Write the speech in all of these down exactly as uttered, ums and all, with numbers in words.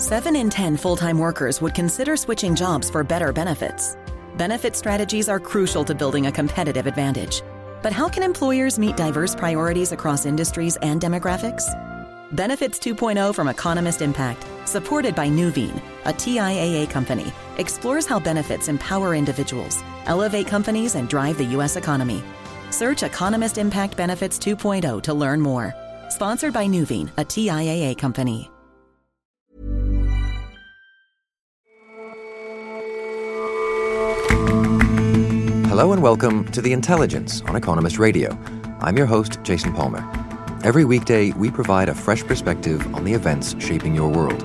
Seven in ten full-time workers would consider switching jobs for better benefits. Benefit strategies are crucial to building a competitive advantage. But how can employers meet diverse priorities across industries and demographics? Benefits two point oh from Economist Impact, supported by Nuveen, a T I A A company, explores how benefits empower individuals, elevate companies, and drive the U S economy. Search Economist Impact Benefits two point oh to learn more. Sponsored by Nuveen, a T I A A company. Hello and welcome to The Intelligence on Economist Radio. I'm your host, Jason Palmer. Every weekday, we provide a fresh perspective on the events shaping your world.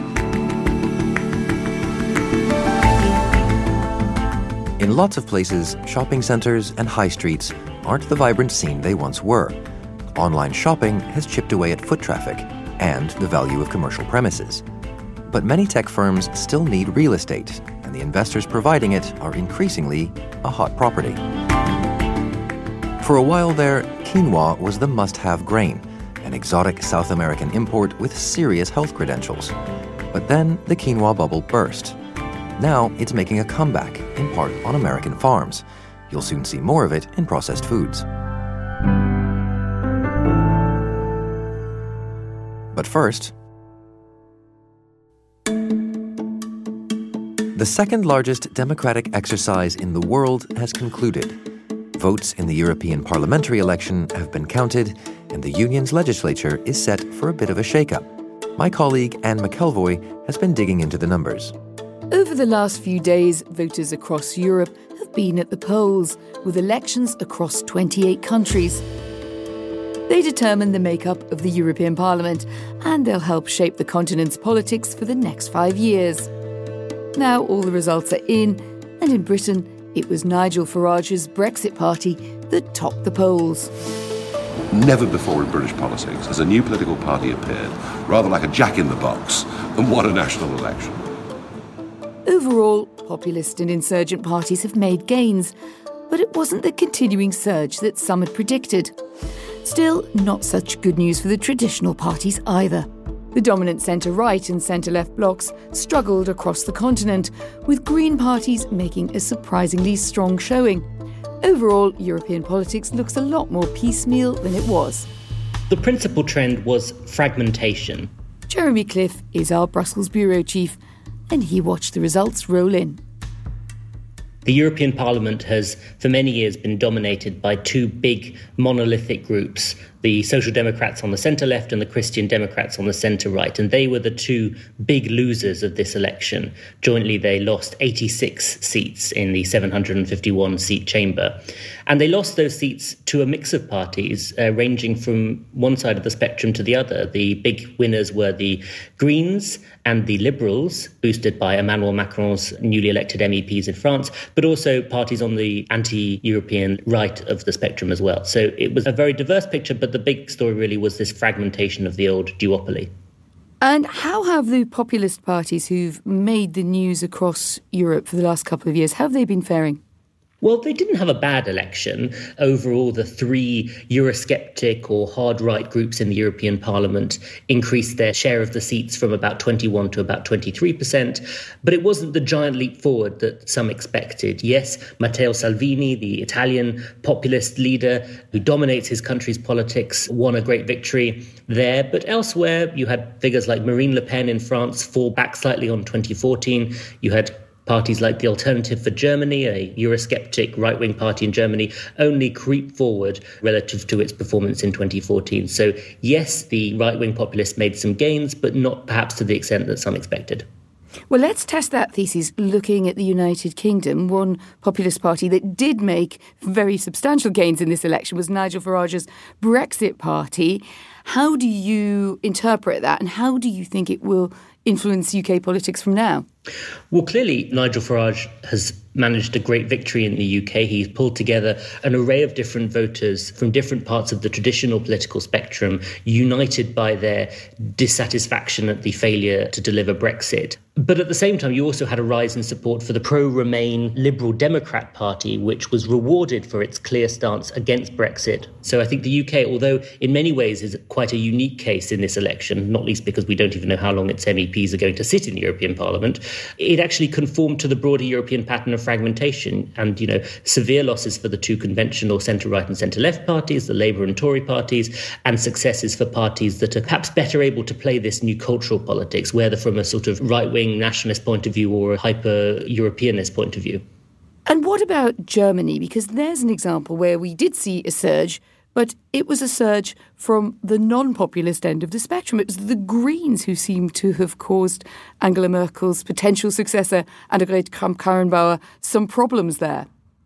In lots of places, shopping centres and high streets aren't the vibrant scene they once were. Online shopping has chipped away at foot traffic and the value of commercial premises. But many tech firms still need real estate, and the investors providing it are increasingly a hot property. For a while there, quinoa was the must-have grain, an exotic South American import with serious health credentials. But then the quinoa bubble burst. Now it's making a comeback, in part on American farms. You'll soon see more of it in processed foods. But first, the second largest democratic exercise in the world has concluded. Votes in the European parliamentary election have been counted, and the Union's legislature is set for a bit of a shake-up. My colleague Anne McElvoy has been digging into the numbers. Over the last few days, voters across Europe have been at the polls, with elections across twenty-eight countries. They determine the makeup of the European Parliament, and they'll help shape the continent's politics for the next five years. Now all the results are in, and in Britain, it was Nigel Farage's Brexit party that topped the polls. Never before in British politics has a new political party appeared, rather like a jack-in-the-box, and what a national election. Overall, populist and insurgent parties have made gains, but it wasn't the continuing surge that some had predicted. Still, not such good news for the traditional parties either. The dominant centre-right and centre-left blocs struggled across the continent, with Green parties making a surprisingly strong showing. Overall, European politics looks a lot more piecemeal than it was. The principal trend was fragmentation. Jeremy Cliff is our Brussels bureau chief, and he watched the results roll in. The European Parliament has, for many years, been dominated by two big monolithic groups, the Social Democrats on the centre-left and the Christian Democrats on the centre-right. And they were the two big losers of this election. Jointly, they lost eighty-six seats in the seven hundred fifty-one seat chamber. And they lost those seats to a mix of parties, uh, ranging from one side of the spectrum to the other. The big winners were the Greens and the Liberals, boosted by Emmanuel Macron's newly elected M E Ps in France, but also parties on the anti-European right of the spectrum as well. So it was a very diverse picture, but the big story really was this fragmentation of the old duopoly. And how have the populist parties who've made the news across Europe for the last couple of years, how have they been faring? Well, they didn't have a bad election. Overall, the three Eurosceptic or hard-right groups in the European Parliament increased their share of the seats from about twenty-one to about twenty-three percent. But it wasn't the giant leap forward that some expected. Yes, Matteo Salvini, the Italian populist leader who dominates his country's politics, won a great victory there. But elsewhere, you had figures like Marine Le Pen in France fall back slightly on twenty fourteen. You had parties like the Alternative for Germany, a Eurosceptic right-wing party in Germany, only creep forward relative to its performance in twenty fourteen. So yes, the right-wing populists made some gains, but not perhaps to the extent that some expected. Well, let's test that thesis looking at the United Kingdom. One populist party that did make very substantial gains in this election was Nigel Farage's Brexit party. How do you interpret that, and how do you think it will influence U K politics from now? Well, clearly, Nigel Farage has managed a great victory in the U K. He's pulled together an array of different voters from different parts of the traditional political spectrum, united by their dissatisfaction at the failure to deliver Brexit. But at the same time, you also had a rise in support for the pro-Remain Liberal Democrat Party, which was rewarded for its clear stance against Brexit. So I think the U K, although in many ways is quite a unique case in this election, not least because we don't even know how long its M E Ps are going to sit in the European Parliament, it actually conformed to the broader European pattern of fragmentation and, you know, severe losses for the two conventional centre-right and centre-left parties, the Labour and Tory parties, and successes for parties that are perhaps better able to play this new cultural politics, whether from a sort of right-wing nationalist point of view or a hyper-Europeanist point of view. And what about Germany? Because there's an example where we did see a surge, but it was a surge from the non-populist end of the spectrum. It was the Greens who seemed to have caused Angela Merkel's potential successor, Annegret Kramp-Karrenbauer, some problems there.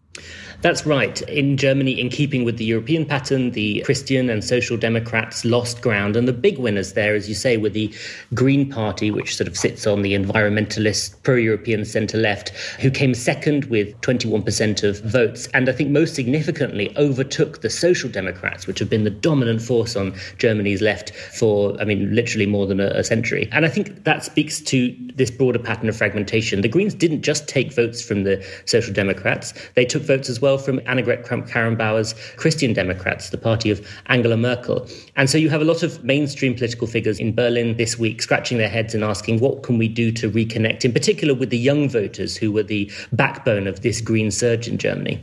That's right. In Germany, in keeping with the European pattern, the Christian and Social Democrats lost ground. And the big winners there, as you say, were the Green Party, which sort of sits on the environmentalist, pro-European centre-left, who came second with twenty-one percent of votes. And I think most significantly overtook the Social Democrats, which have been the dominant force on Germany's left for, I mean, literally more than a, a century. And I think that speaks to this broader pattern of fragmentation. The Greens didn't just take votes from the Social Democrats. They took votes as well from Annegret Kramp-Karrenbauer's Christian Democrats, the party of Angela Merkel. And so you have a lot of mainstream political figures in Berlin this week scratching their heads and asking, what can we do to reconnect, in particular with the young voters who were the backbone of this green surge in Germany?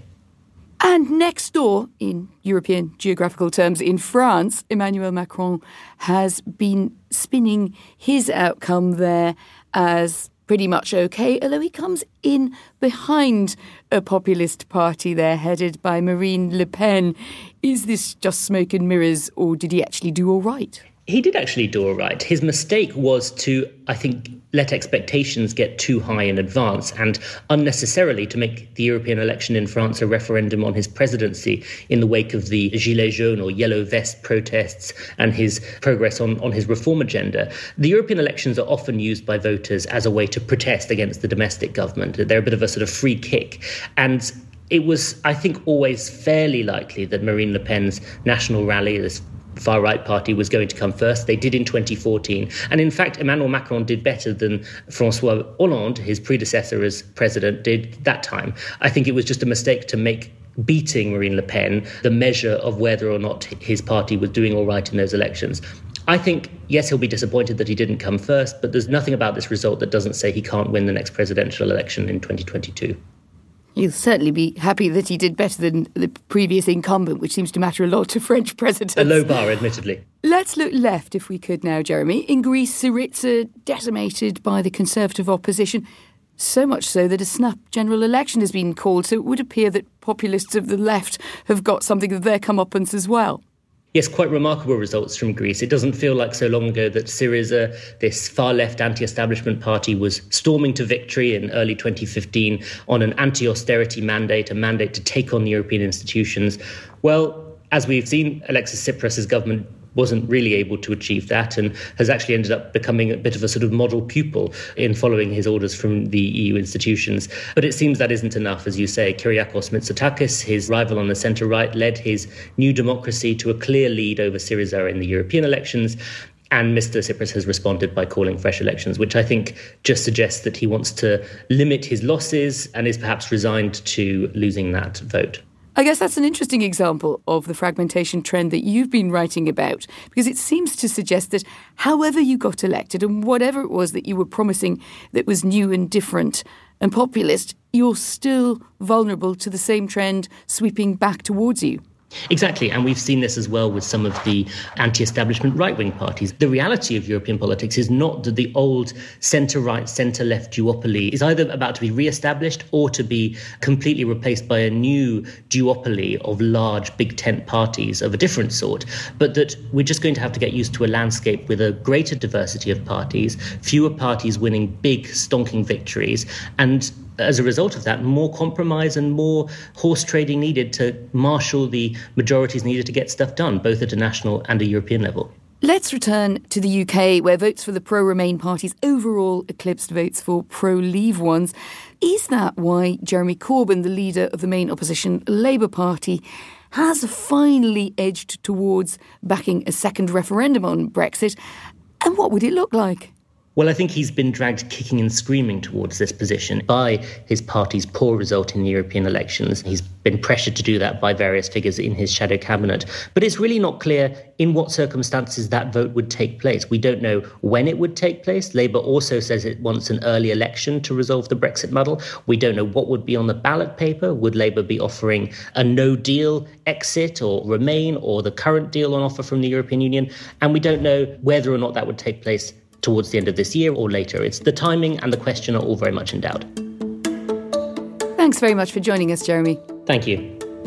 And next door, in European geographical terms, in France, Emmanuel Macron has been spinning his outcome there as pretty much okay, although he comes in behind a populist party there headed by Marine Le Pen. Is this just smoke and mirrors, or did he actually do all right? He did actually do all right. His mistake was to, I think, let expectations get too high in advance and unnecessarily to make the European election in France a referendum on his presidency in the wake of the Gilets jaunes or yellow vest protests and his progress on, on his reform agenda. The European elections are often used by voters as a way to protest against the domestic government. They're a bit of a sort of free kick. And it was, I think, always fairly likely that Marine Le Pen's National Rally, this far-right party, was going to come first. They did in twenty fourteen. And in fact, Emmanuel Macron did better than François Hollande, his predecessor as president, did that time. I think it was just a mistake to make beating Marine Le Pen the measure of whether or not his party was doing all right in those elections. I think, yes, he'll be disappointed that he didn't come first, but there's nothing about this result that doesn't say he can't win the next presidential election in twenty twenty-two. You'll certainly be happy that he did better than the previous incumbent, which seems to matter a lot to French presidents. A low bar, admittedly. Let's look left, if we could now, Jeremy. In Greece, Syriza decimated by the Conservative opposition, so much so that a snap general election has been called. So it would appear that populists of the left have got something of their comeuppance as well. Yes, quite remarkable results from Greece. It doesn't feel like so long ago that Syriza, this far-left anti-establishment party, was storming to victory in early twenty fifteen on an anti-austerity mandate, a mandate to take on the European institutions. Well, as we've seen, Alexis Tsipras' government wasn't really able to achieve that and has actually ended up becoming a bit of a sort of model pupil in following his orders from the E U institutions. But it seems that isn't enough, as you say. Kyriakos Mitsotakis, his rival on the centre-right, led his New Democracy to a clear lead over Syriza in the European elections. And Mister Tsipras has responded by calling fresh elections, which I think just suggests that he wants to limit his losses and is perhaps resigned to losing that vote. I guess that's an interesting example of the fragmentation trend that you've been writing about, because it seems to suggest that however you got elected and whatever it was that you were promising that was new and different and populist, you're still vulnerable to the same trend sweeping back towards you. Exactly, and we've seen this as well with some of the anti-establishment right-wing parties. The reality of European politics is not that the old centre-right, centre-left duopoly is either about to be re-established or to be completely replaced by a new duopoly of large big tent parties of a different sort, but that we're just going to have to get used to a landscape with a greater diversity of parties, fewer parties winning big, stonking victories, and as a result of that, more compromise and more horse trading needed to marshal the majorities needed to get stuff done, both at a national and a European level. Let's return to the U K, where votes for the pro-Remain parties overall eclipsed votes for pro-Leave ones. Is that why Jeremy Corbyn, the leader of the main opposition Labour Party, has finally edged towards backing a second referendum on Brexit? And what would it look like? Well, I think he's been dragged kicking and screaming towards this position by his party's poor result in the European elections. He's been pressured to do that by various figures in his shadow cabinet. But it's really not clear in what circumstances that vote would take place. We don't know when it would take place. Labour also says it wants an early election to resolve the Brexit muddle. We don't know what would be on the ballot paper. Would Labour be offering a no-deal exit or remain, or the current deal on offer from the European Union? And we don't know whether or not that would take place towards the end of this year or later. It's the timing and the question are all very much in doubt. Thanks very much for joining us, Jeremy. Thank you.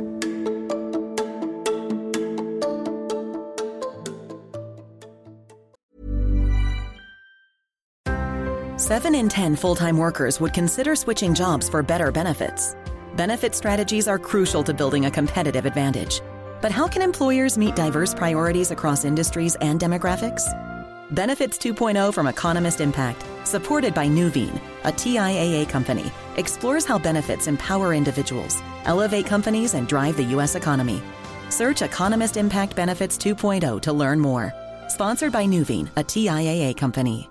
Seven in ten full-time workers would consider switching jobs for better benefits. Benefit strategies are crucial to building a competitive advantage. But how can employers meet diverse priorities across industries and demographics? Benefits two point oh from Economist Impact, supported by Nuveen, a T I A A company, explores how benefits empower individuals, elevate companies, and drive the U S economy. Search Economist Impact Benefits two point oh to learn more. Sponsored by Nuveen, a T I A A company.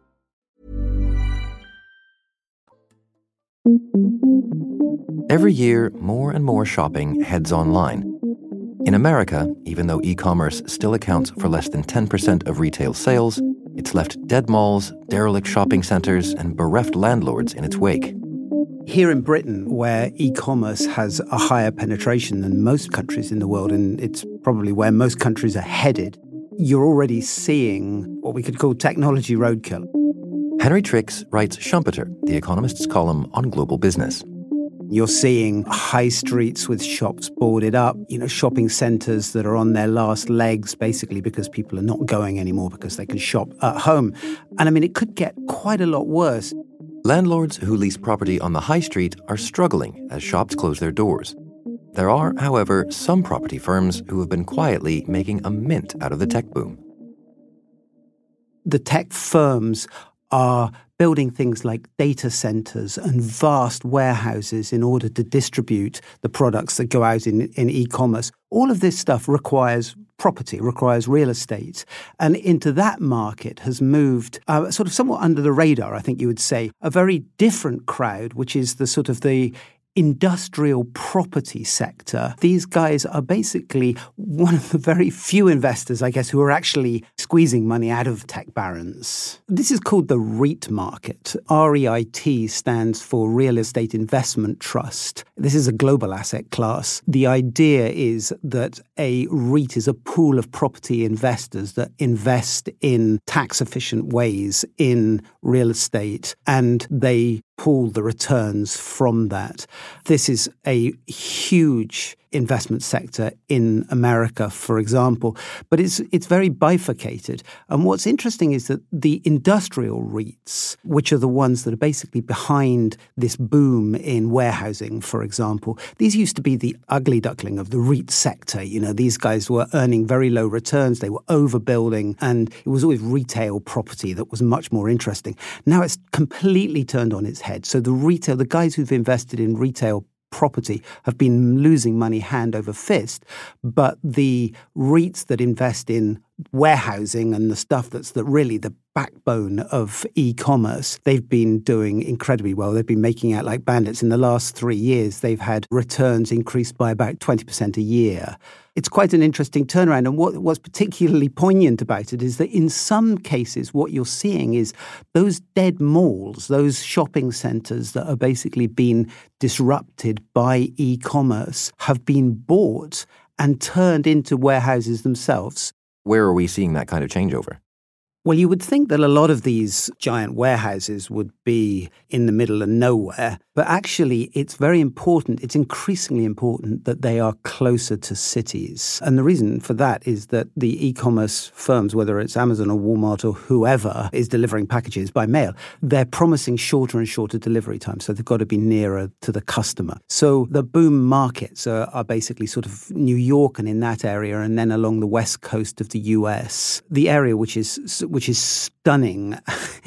Every year, more and more shopping heads online. In America, even though e-commerce still accounts for less than ten percent of retail sales, it's left dead malls, derelict shopping centres, and bereft landlords in its wake. Here in Britain, where e-commerce has a higher penetration than most countries in the world, and it's probably where most countries are headed, you're already seeing what we could call technology roadkill. Henry Tricks writes Schumpeter, The Economist's column on global business. You're seeing high streets with shops boarded up, you know, shopping centres that are on their last legs, basically because people are not going anymore because they can shop at home. And I mean, it could get quite a lot worse. Landlords who lease property on the high street are struggling as shops close their doors. There are, however, some property firms who have been quietly making a mint out of the tech boom. The tech firms are building things like data centers and vast warehouses in order to distribute the products that go out in, in e-commerce. All of this stuff requires property, requires real estate. And into that market has moved uh, sort of somewhat under the radar, I think you would say, a very different crowd, which is the sort of the industrial property sector. These guys are basically one of the very few investors, I guess, who are actually squeezing money out of tech barons. This is called the REIT market. R E I T stands for Real Estate Investment Trust. This is a global asset class. The idea is that a REIT is a pool of property investors that invest in tax-efficient ways in real estate, and they pool the returns from that. This is a huge investment sector in America, for example, but it's it's very bifurcated. And what's interesting is that the industrial REITs, which are the ones that are basically behind this boom in warehousing, for example, these used to be the ugly duckling of the REIT sector. You know, these guys were earning very low returns, they were overbuilding, and it was always retail property that was much more interesting. Now it's completely turned on its head. So the retail, the guys who've invested in retail property have been losing money hand over fist, but the REITs that invest in warehousing and the stuff that's the, really the backbone of e-commerce, they've been doing incredibly well. They've been making out like bandits. In the last three years, they've had returns increased by about twenty percent a year. It's quite an interesting turnaround. And what, what's particularly poignant about it is that in some cases, what you're seeing is those dead malls, those shopping centres that are basically being disrupted by e-commerce have been bought and turned into warehouses themselves. Where are we seeing that kind of changeover? Well, you would think that a lot of these giant warehouses would be in the middle of nowhere, but actually it's very important, it's increasingly important that they are closer to cities. And the reason for that is that the e-commerce firms, whether it's Amazon or Walmart or whoever is delivering packages by mail, they're promising shorter and shorter delivery times, so they've got to be nearer to the customer. So the boom markets are, are basically sort of New York and in that area, and then along the west coast of the U S, the area which is which is stunning,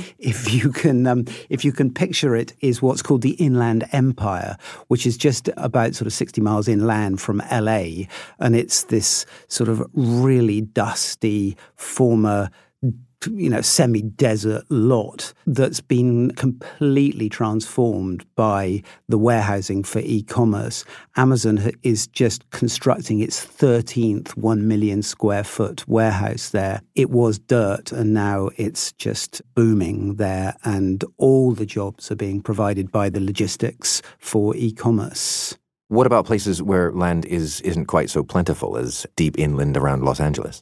if you can um, if you can picture it, is what's called the Inland Empire, which is just about sort of sixty miles inland from L A, and it's this sort of really dusty former you know, semi-desert lot that's been completely transformed by the warehousing for e-commerce. Amazon is just constructing its thirteenth one million square foot warehouse there. It was dirt and now it's just booming there, and all the jobs are being provided by the logistics for e-commerce. What about places where land is, isn't quite so plentiful as deep inland around Los Angeles?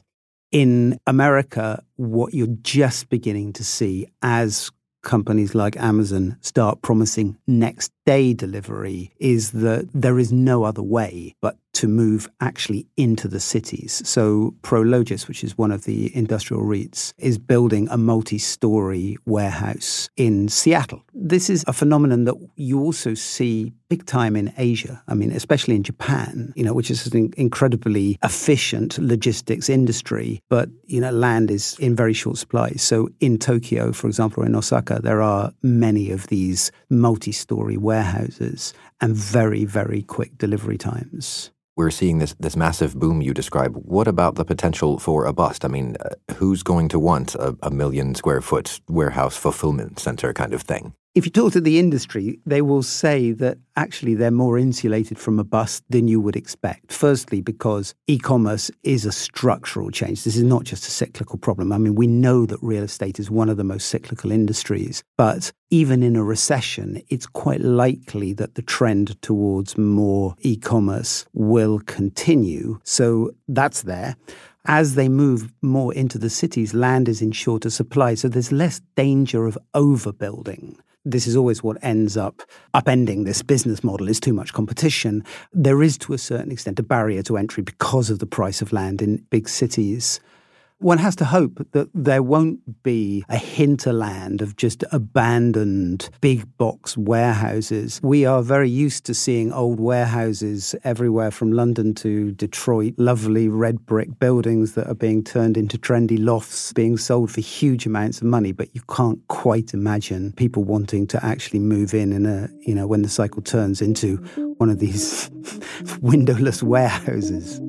In America, what you're just beginning to see as companies like Amazon start promising next day delivery is that there is no other way but to move actually into the cities. So Prologis, which is one of the industrial REITs, is building a multi-story warehouse in Seattle. This is a phenomenon that you also see big time in Asia. I mean, especially in Japan, you know, which is an incredibly efficient logistics industry, but, you know, land is in very short supply. So in Tokyo, for example, or in Osaka, there are many of these multi-story warehouses and very, very quick delivery times. We're seeing this this massive boom you describe. What about the potential for a bust? I mean, uh, who's going to want a, a million square foot warehouse fulfillment center kind of thing? If you talk to the industry, they will say that actually they're more insulated from a bust than you would expect. Firstly, because e-commerce is a structural change. This is not just a cyclical problem. I mean, we know that real estate is one of the most cyclical industries, but even in a recession, it's quite likely that the trend towards more e-commerce will continue. So that's there. As they move more into the cities, land is in shorter supply, so there's less danger of overbuilding. This is always what ends up upending this business model, is too much competition. There is, to a certain extent, a barrier to entry because of the price of land in big cities. One has to hope that there won't be a hinterland of just abandoned big box warehouses. We are very used to seeing old warehouses everywhere from London to Detroit, lovely red brick buildings that are being turned into trendy lofts, being sold for huge amounts of money, but you can't quite imagine people wanting to actually move in in a, you know, when the cycle turns into one of these windowless warehouses.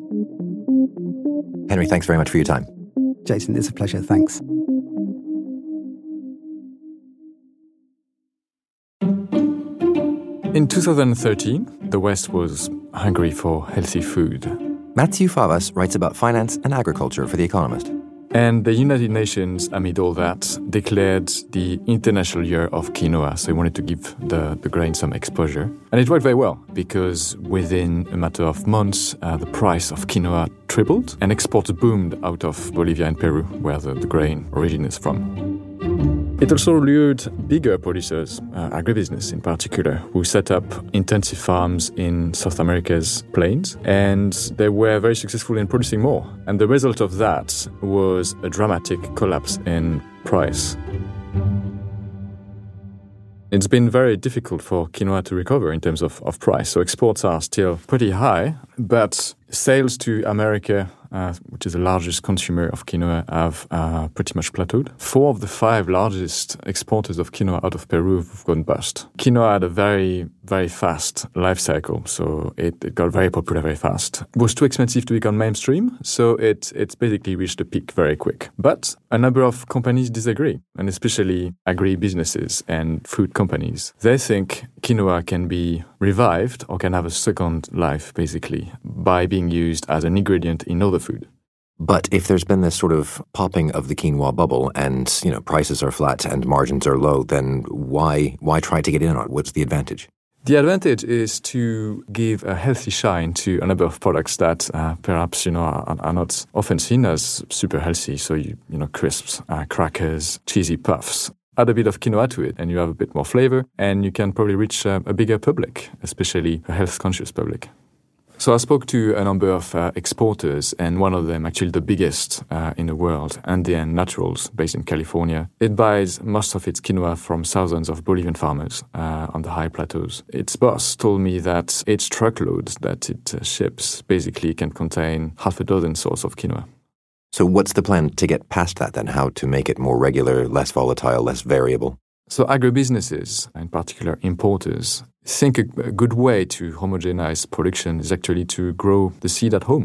Henry, thanks very much for your time. Jason, it's a pleasure. Thanks. In two thousand thirteen, the West was hungry for healthy food. Matthew Favas writes about finance and agriculture for The Economist. And the United Nations, amid all that, declared the International Year of Quinoa, so they wanted to give the, the grain some exposure. And it worked very well, because within a matter of months, uh, the price of quinoa tripled, and exports boomed out of Bolivia and Peru, where the, the grain originates from. It also lured bigger producers, uh, agribusiness in particular, who set up intensive farms in South America's plains, and they were very successful in producing more. And the result of that was a dramatic collapse in price. It's been very difficult for quinoa to recover in terms of, of price. So exports are still pretty high, but sales to America, uh, which is the largest consumer of quinoa, have uh, pretty much plateaued. Four of the five largest exporters of quinoa out of Peru have gone bust. Quinoa had a very, very fast life cycle, so it, it got very popular very fast. It was too expensive to become mainstream, so it it's basically reached a peak very quick. But a number of companies disagree, and especially agri-businesses and food companies. They think quinoa can be revived or can have a second life, basically, by being used as an ingredient in other food. But if there's been this sort of popping of the quinoa bubble and, you know, prices are flat and margins are low, then why why try to get in on it? What's the advantage? The advantage is to give a healthy shine to a number of products that uh, perhaps, you know, are, are not often seen as super healthy. So, you, you know, crisps, uh, crackers, cheesy puffs. Add a bit of quinoa to it and you have a bit more flavor, and you can probably reach uh, a bigger public, especially a health-conscious public. So I spoke to a number of uh, exporters, and one of them, actually the biggest uh, in the world, Andean Naturals, based in California. It buys most of its quinoa from thousands of Bolivian farmers uh, on the high plateaus. Its boss told me that its truckloads that it uh, ships basically can contain half a dozen sorts of quinoa. So what's the plan to get past that then? How to make it more regular, less volatile, less variable? So agribusinesses, in particular importers, think a, a good way to homogenize production is actually to grow the seed at home.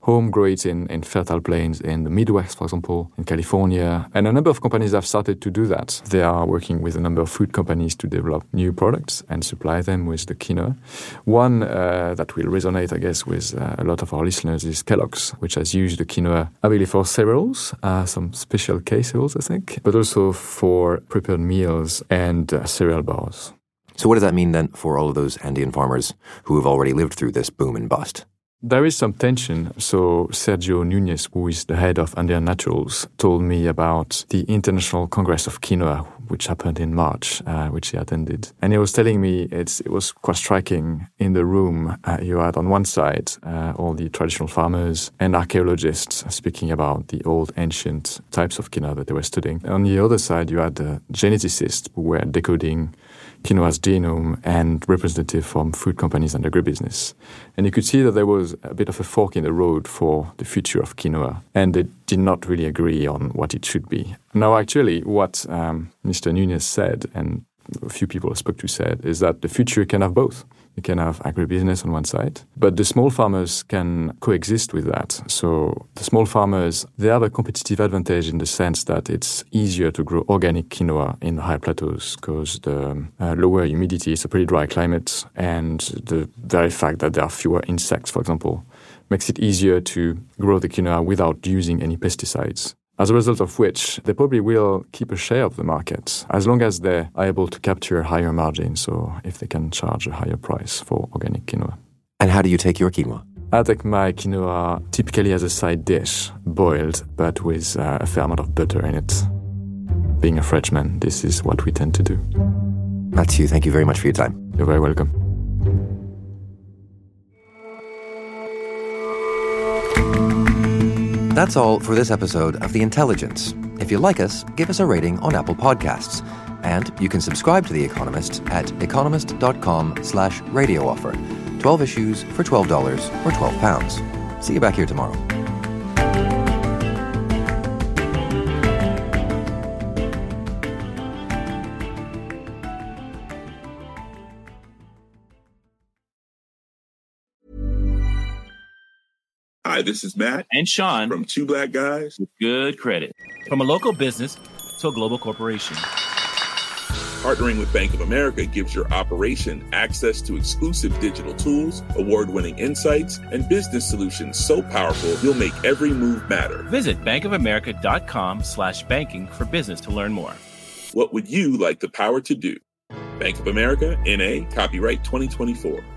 home grow it in, in fertile plains in the Midwest, for example, in California. And a number of companies have started to do that. They are working with a number of food companies to develop new products and supply them with the quinoa. One uh, that will resonate, I guess, with uh, a lot of our listeners is Kellogg's, which has used the quinoa, I believe, for cereals, uh, some special K cereals, I think, but also for prepared meals and uh, cereal bars. So what does that mean then for all of those Andean farmers who have already lived through this boom and bust? There is some tension. So Sergio Núñez, who is the head of Andean Naturals, told me about the International Congress of Quinoa, which happened in March, uh, which he attended. And he was telling me it's, it was quite striking. In the room, uh, you had on one side uh, all the traditional farmers and archaeologists speaking about the old ancient types of quinoa that they were studying. On the other side, you had uh, geneticists who were decoding quinoa's genome and representative from food companies and agribusiness. And you could see that there was a bit of a fork in the road for the future of quinoa, and they did not really agree on what it should be. Now, actually, what um, Mister Núñez said, and a few people I spoke to said, is that the future can have both. You can have agribusiness on one side, but the small farmers can coexist with that. So the small farmers, they have a competitive advantage in the sense that it's easier to grow organic quinoa in the high plateaus because the uh, lower humidity, it's a pretty dry climate, and the very fact that there are fewer insects, for example, makes it easier to grow the quinoa without using any pesticides. As a result of which, they probably will keep a share of the market as long as they are able to capture higher margins, or if they can charge a higher price for organic quinoa. And how do you take your quinoa? I take my quinoa typically as a side dish, boiled, but with uh, a fair amount of butter in it. Being a Frenchman, this is what we tend to do. Mathieu, thank you very much for your time. You're very welcome. That's all for this episode of The Intelligence. If you like us, give us a rating on Apple Podcasts. And you can subscribe to The Economist at economist.com slash radio offer. twelve issues for twelve dollars or twelve pounds. See you back here tomorrow. Hi, this is Matt and Sean from Two Black Guys with Good Credit. From a local business to a global corporation, partnering with Bank of America gives your operation access to exclusive digital tools, award-winning insights, and business solutions so powerful you'll make every move matter. Visit bankofamerica.com slash banking for business to learn more. What would you like the power to do? Bank of America, N A, copyright twenty twenty-four.